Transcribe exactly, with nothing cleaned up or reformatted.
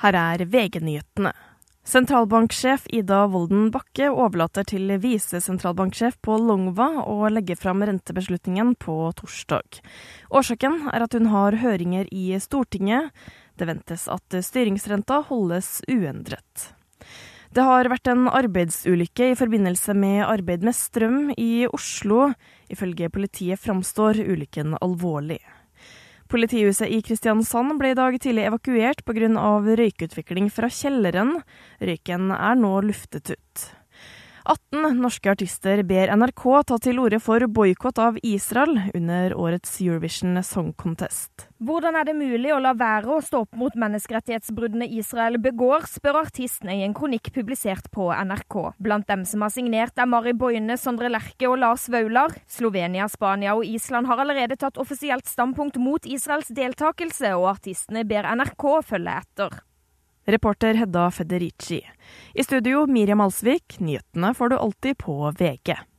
Her er V G-nyhetene. Sentralbanksjef Ida Wolden Bakke overlater til visesentralbanksjef Pål Longva å legge fram rentebeslutningen på torsdag. Årsaken er at hun har høringer i Stortinget. Det ventes at styringsrenta holdes uendret. Det har vært en arbeidsulykke i forbindelse med arbeid med strøm i Oslo. Ifølge politiet framstår ulykken alvorlig. Politihuset i Kristiansand ble i dag tidlig evakuert på grunn av røykutvikling fra kjelleren. Røyken er nå luftet ut. atten norske artister ber N R K ta til orde for boykott av Israel under årets Eurovision Song Contest. Hvordan er det mulig å la være å stå opp mot menneskerettighetsbruddene Israel begår, spør artistene i en kronikk publisert på N R K. Blant dem som har signert er Mari Boine, Sondre Lerche og Lars Vaular. Slovenia, Spania og Island har allerede tatt offisielt standpunkt mot Israels deltakelse, og artistene ber N R K følge etter. Reporter Hedda Federici. I studio Miriam Alsvik, nyhetene får du alltid på V G.